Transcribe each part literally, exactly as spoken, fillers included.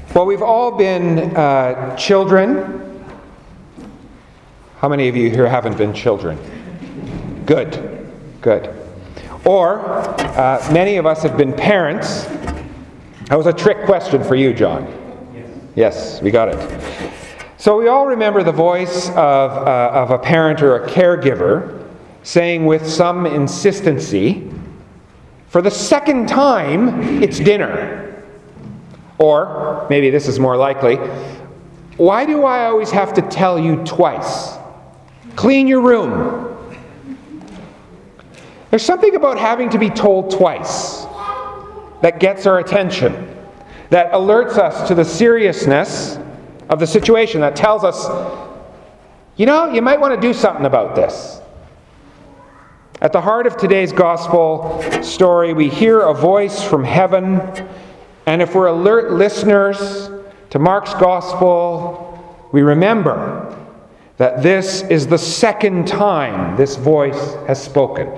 Well, we've all been uh, children. How many of you here haven't been children? Good, good. Or uh, many of us have been parents. That was a trick question for you, John. Yes, yes, we got it. So we all remember the voice of, uh, of a parent or a caregiver saying with some insistency, "For the second time, it's dinner." Or, maybe this is more likely, "Why do I always have to tell you twice? Clean your room." There's something about having to be told twice that gets our attention, that alerts us to the seriousness of the situation, that tells us, you know, you might want to do something about this. At the heart of today's gospel story, we hear a voice from heaven. And if we're alert listeners to Mark's gospel, we remember that this is the second time this voice has spoken.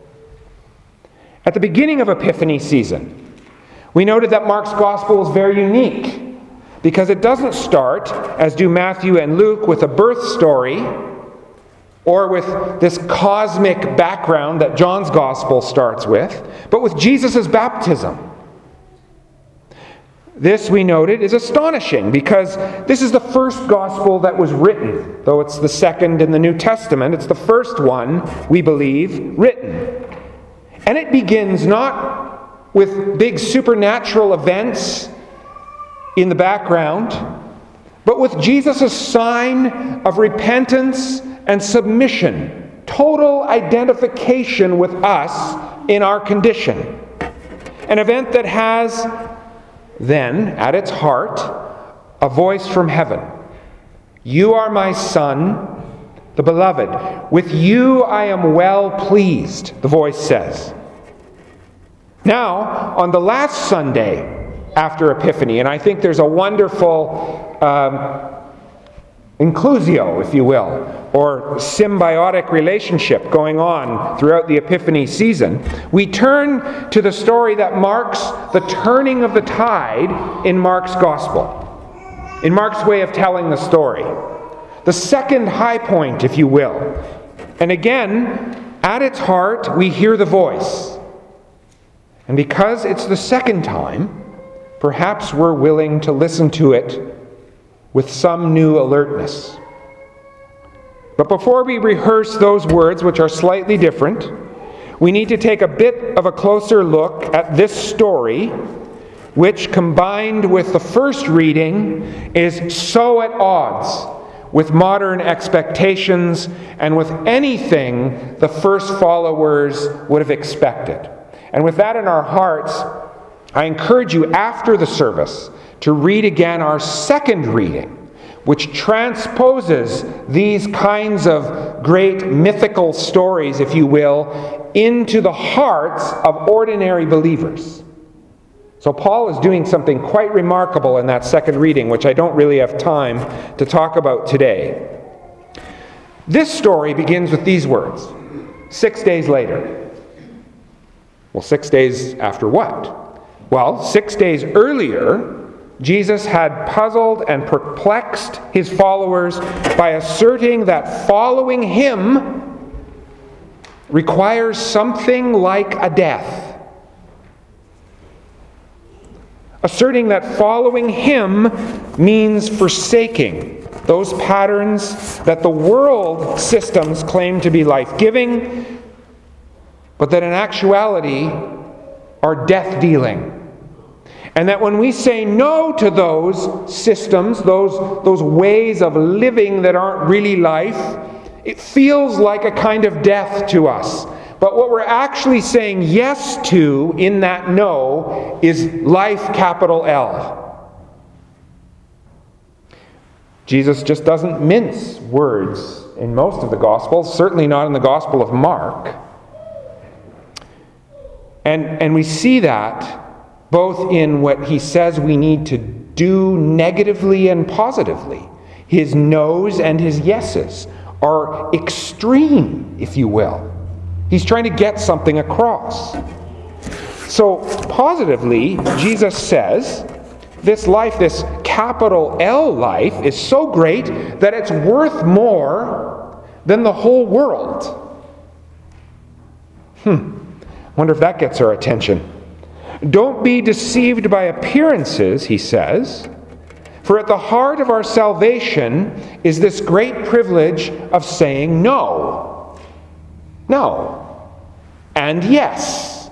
At the beginning of Epiphany season, we noted that Mark's gospel is very unique because it doesn't start, as do Matthew and Luke, with a birth story or with this cosmic background that John's gospel starts with, but with Jesus' baptism. This, we noted, is astonishing because this is the first gospel that was written. Though it's the second in the New Testament, it's the first one, we believe, written. And it begins not with big supernatural events in the background, but with Jesus' sign of repentance and submission, total identification with us in our condition. An event that has then, at its heart, a voice from heaven. "You are my Son, the beloved. With you I am well pleased," the voice says. Now, on the last Sunday after Epiphany, and I think there's a wonderful um, inclusio, if you will, or symbiotic relationship going on throughout the Epiphany season, we turn to the story that marks the turning of the tide in Mark's gospel, in Mark's way of telling the story. The second high point, if you will. And again, at its heart, we hear the voice. And because it's the second time, perhaps we're willing to listen to it with some new alertness. But before we rehearse those words, which are slightly different, we need to take a bit of a closer look at this story, which, combined with the first reading, is so at odds with modern expectations and with anything the first followers would have expected. And with that in our hearts, I encourage you after the service to read again our second reading, which transposes these kinds of great mythical stories, if you will, into the hearts of ordinary believers. So Paul is doing something quite remarkable in that second reading, which I don't really have time to talk about today. This story begins with these words, six days later. Well, six days after what? Well, six days earlier, Jesus had puzzled and perplexed his followers by asserting that following him requires something like a death. Asserting that following him means forsaking those patterns that the world systems claim to be life-giving, but that in actuality are death-dealing. And that when we say no to those systems, those, those ways of living that aren't really life, it feels like a kind of death to us. But what we're actually saying yes to in that no is life, capital L. Jesus just doesn't mince words in most of the Gospels, certainly not in the Gospel of Mark. And, and we see that both in what he says we need to do negatively and positively. His no's and his yeses are extreme, if you will. He's trying to get something across. So, positively, Jesus says, this life, this capital L life, is so great that it's worth more than the whole world. Hmm. Wonder if that gets our attention. Don't be deceived by appearances, he says, for at the heart of our salvation is this great privilege of saying no. No. And yes.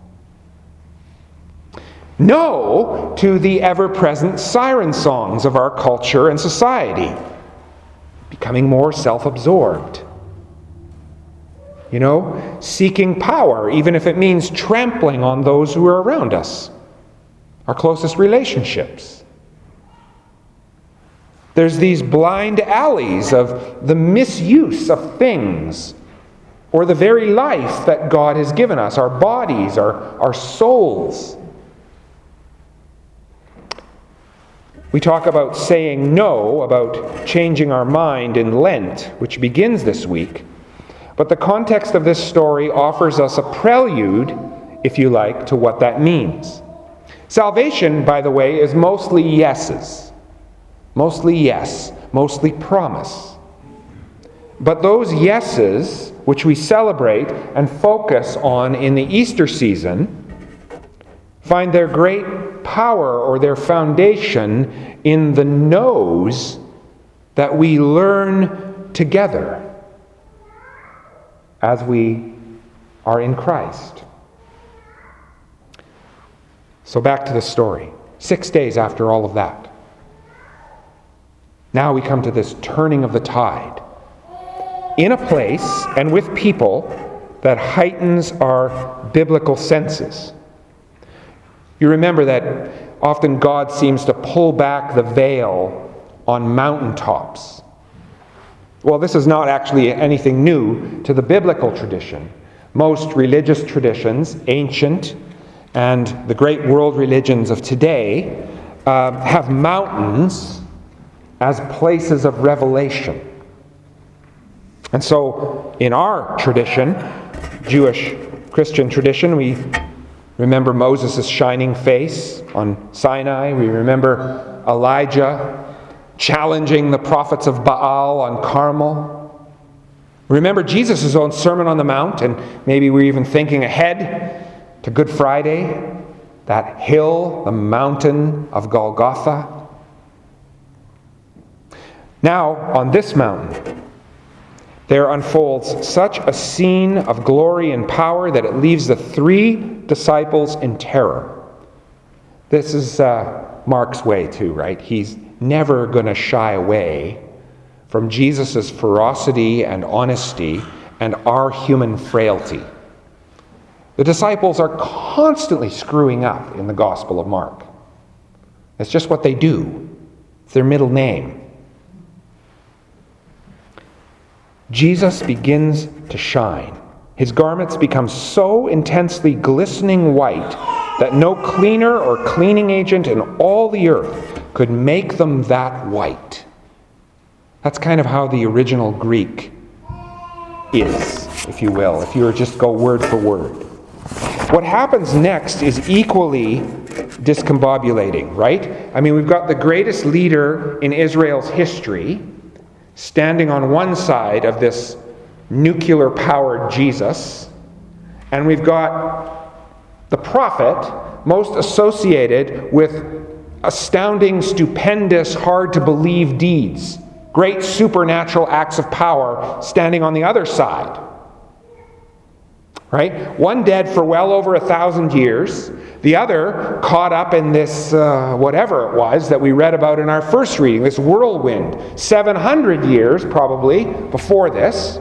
No to the ever-present siren songs of our culture and society, becoming more self-absorbed. You know, seeking power, even if it means trampling on those who are around us, our closest relationships. There's these blind alleys of the misuse of things, or the very life that God has given us, our bodies, our, our souls. We talk about saying no, about changing our mind in Lent, which begins this week. But the context of this story offers us a prelude, if you like, to what that means. Salvation, by the way, is mostly yeses. Mostly yes, mostly promise. But those yeses, which we celebrate and focus on in the Easter season, find their great power or their foundation in the no's that we learn together as we are in Christ. So back to the story. Six days after all of that. Now we come to this turning of the tide. In a place and with people that heightens our biblical senses. You remember that often God seems to pull back the veil on mountaintops. Well, this is not actually anything new to the biblical tradition. Most religious traditions, ancient and the great world religions of today, uh, have mountains as places of revelation. And so, in our tradition, Jewish Christian tradition, we remember Moses' shining face on Sinai. We remember Elijah challenging the prophets of Baal on Carmel. Remember Jesus' own Sermon on the Mount, and maybe we're even thinking ahead to Good Friday, that hill, the mountain of Golgotha. Now, on this mountain, there unfolds such a scene of glory and power that it leaves the three disciples in terror. This is uh, Mark's way too, right? He's never going to shy away from Jesus' ferocity and honesty and our human frailty. The disciples are constantly screwing up in the Gospel of Mark. It's just what they do. It's their middle name. Jesus begins to shine. His garments become so intensely glistening white that no cleaner or cleaning agent in all the earth could make them that white. That's kind of how the original Greek is, if you will, if you were just go word for word. What happens next is equally discombobulating, right? I mean, we've got the greatest leader in Israel's history standing on one side of this nuclear-powered Jesus, and we've got the prophet most associated with astounding, stupendous, hard-to-believe deeds, great supernatural acts of power standing on the other side. Right? One dead for well over a thousand years, the other caught up in this, uh, whatever it was that we read about in our first reading, this whirlwind, seven hundred years probably before this.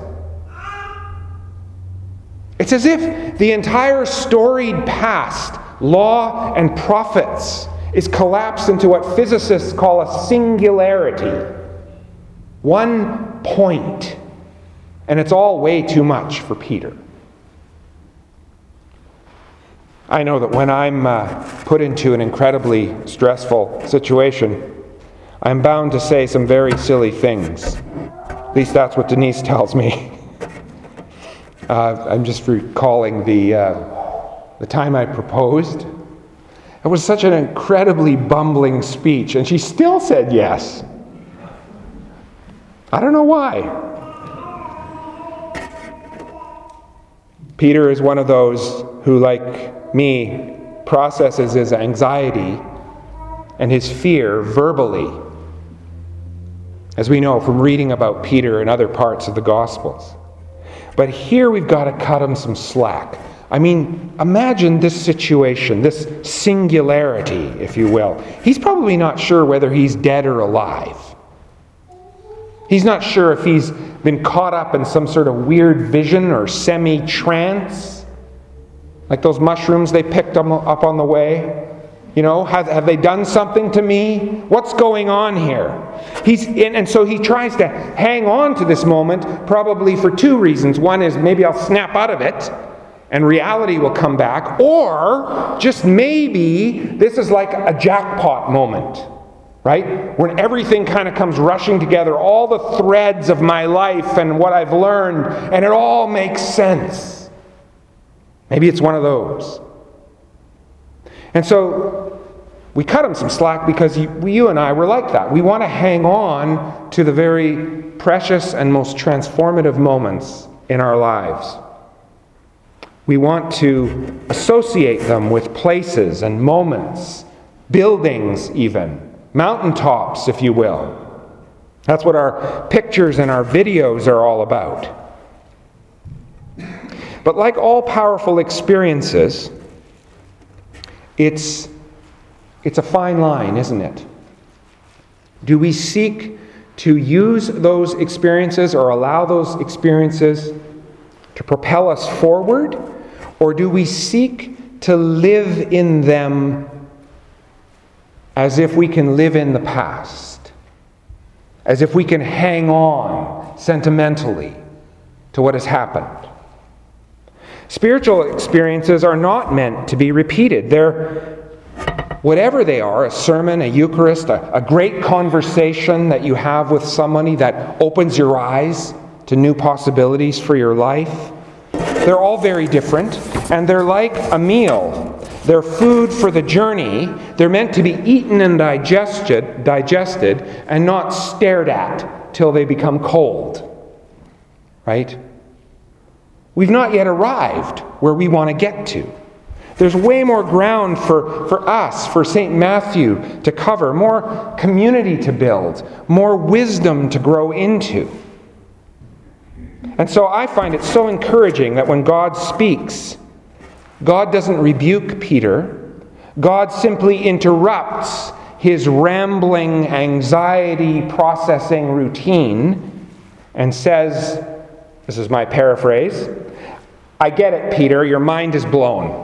It's as if the entire storied past, law and prophets, is collapsed into what physicists call a singularity. One point. And it's all way too much for Peter. I know that when I'm uh, put into an incredibly stressful situation, I'm bound to say some very silly things. At least that's what Denise tells me. uh, I'm just recalling the uh, the time I proposed, It was such an incredibly bumbling speech, and she still said yes. I don't know why. Peter is one of those who, like me, processes his anxiety and his fear verbally, as we know from reading about Peter in other parts of the Gospels. But here we've got to cut him some slack. I mean, imagine this situation, this singularity, if you will. He's probably not sure whether he's dead or alive. He's not sure if he's been caught up in some sort of weird vision or semi-trance, like those mushrooms they picked up on the way. You know, have, have they done something to me? What's going on here? He's in, and so he tries to hang on to this moment, probably for two reasons. One is maybe I'll snap out of it, and reality will come back. Or, just maybe, this is like a jackpot moment, right? When everything kind of comes rushing together, all the threads of my life and what I've learned, and it all makes sense. Maybe it's one of those. And so, we cut him some slack because you, you and I were like that. We want to hang on to the very precious and most transformative moments in our lives. We want to associate them with places and moments, buildings even, mountaintops, if you will. That's what our pictures and our videos are all about. But like all powerful experiences, it's, it's a fine line, isn't it? Do we seek to use those experiences or allow those experiences to propel us forward? Or do we seek to live in them as if we can live in the past? As if we can hang on sentimentally to what has happened? Spiritual experiences are not meant to be repeated. They're, whatever they are, a sermon, a Eucharist, a, a great conversation that you have with somebody that opens your eyes to new possibilities for your life. They're all very different, and they're like a meal. They're food for the journey. They're meant to be eaten and digested, digested and not stared at till they become cold. Right? We've not yet arrived where we want to get to. There's way more ground for, for us, for Saint Matthew to cover, more community to build, more wisdom to grow into. And so I find it so encouraging that when God speaks, God doesn't rebuke Peter. God simply interrupts his rambling, anxiety-processing routine and says, this is my paraphrase, I get it, Peter, your mind is blown.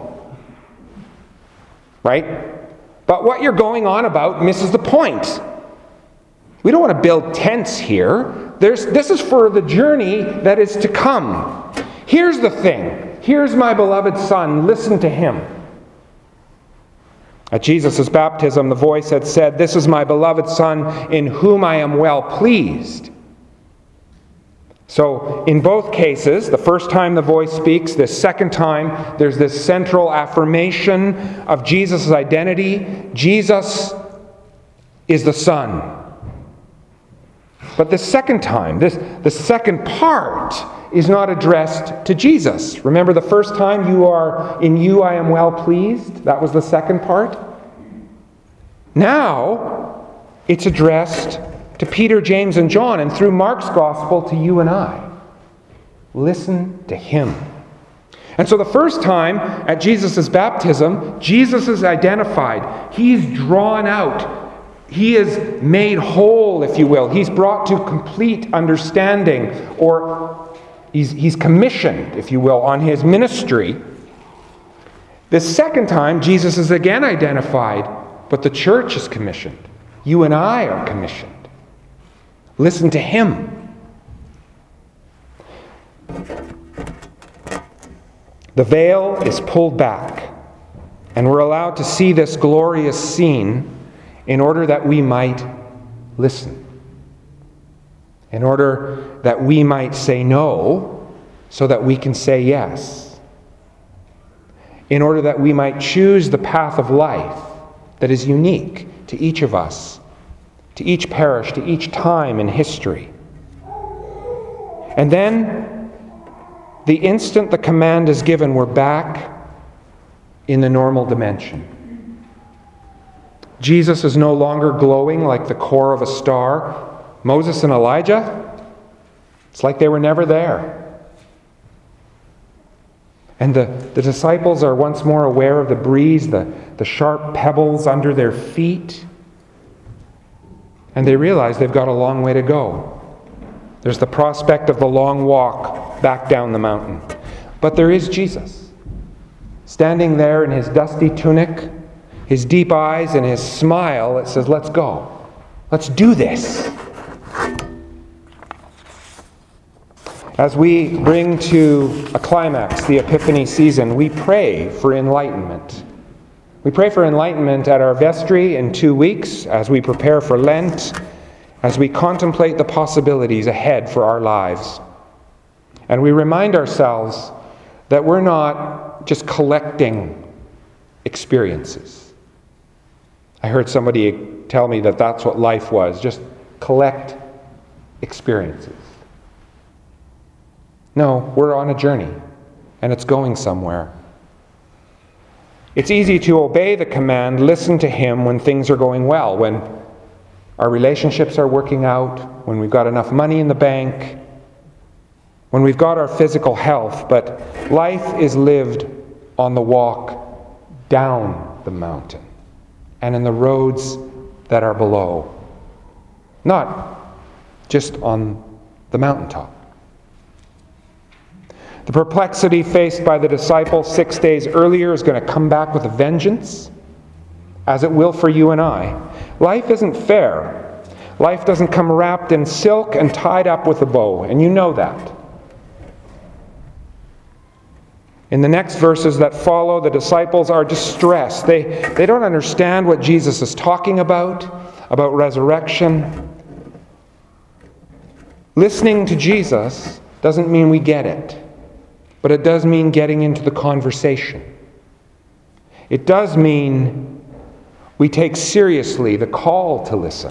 Right? But what you're going on about misses the point. We don't want to build tents here. There's, this is for the journey that is to come. Here's the thing. Here's my beloved Son. Listen to him. At Jesus' baptism, the voice had said, "This is my beloved Son, in whom I am well pleased." So, in both cases, the first time the voice speaks, the second time, there's this central affirmation of Jesus' identity. Jesus is the Son. But the second time, this, the second part is not addressed to Jesus. Remember the first time, you are, in you I am well pleased? That was the second part. Now, it's addressed to Peter, James, and John, and through Mark's gospel to you and I. Listen to him. And so the first time at Jesus' baptism, Jesus is identified. He's drawn out. He is made whole, if you will. He's brought to complete understanding, or he's, he's commissioned, if you will, on his ministry. The second time, Jesus is again identified, but the church is commissioned. You and I are commissioned. Listen to him. The veil is pulled back, and we're allowed to see this glorious scene in order that we might listen. In order that we might say no, so that we can say yes. In order that we might choose the path of life, that is unique to each of us, to each parish, to each time in history. And then, the instant the command is given, we're back in the normal dimension. Jesus is no longer glowing like the core of a star. Moses and Elijah, it's like they were never there. And the, the disciples are once more aware of the breeze, the, the sharp pebbles under their feet. And they realize they've got a long way to go. There's the prospect of the long walk back down the mountain. But there is Jesus, standing there in his dusty tunic, his deep eyes and his smile that says, let's go. Let's do this. As we bring to a climax the Epiphany season, we pray for enlightenment. We pray for enlightenment at our vestry in two weeks as we prepare for Lent, as we contemplate the possibilities ahead for our lives. And we remind ourselves that we're not just collecting experiences. I heard somebody tell me that that's what life was, just collect experiences. No, we're on a journey, and it's going somewhere. It's easy to obey the command, listen to him when things are going well, when our relationships are working out, when we've got enough money in the bank, when we've got our physical health. But life is lived on the walk down the mountain and in the roads that are below, not just on the mountaintop. The perplexity faced by the disciples six days earlier is going to come back with a vengeance, as it will for you and I. Life isn't fair. Life doesn't come wrapped in silk and tied up with a bow, and you know that. In the next verses that follow, the disciples are distressed. They, they don't understand what Jesus is talking about, about resurrection. Listening to Jesus doesn't mean we get it. But it does mean getting into the conversation. It does mean we take seriously the call to listen.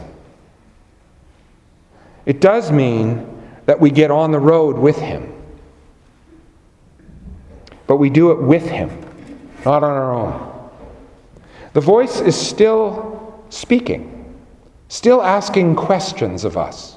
It does mean that we get on the road with him. But we do it with him, not on our own. The voice is still speaking, still asking questions of us.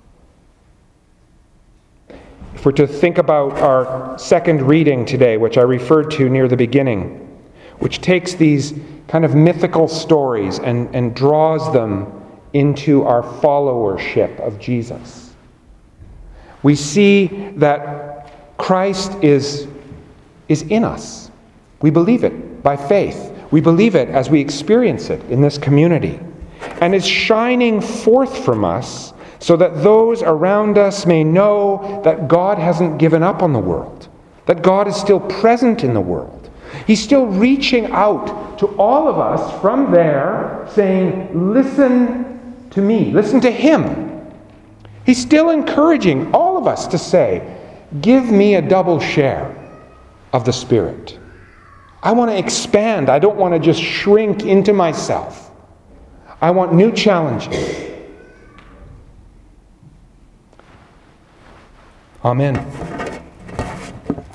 If we're to think about our second reading today, which I referred to near the beginning, which takes these kind of mythical stories and, and draws them into our followership of Jesus, we see that Christ is, is in us. We believe it by faith. We believe it as we experience it in this community, and is shining forth from us so that those around us may know that God hasn't given up on the world, that God is still present in the world. He's still reaching out to all of us from there, saying, listen to me, listen to him. He's still encouraging all of us to say, give me a double share of the Spirit. I want to expand. I don't want to just shrink into myself. I want new challenges. Amen.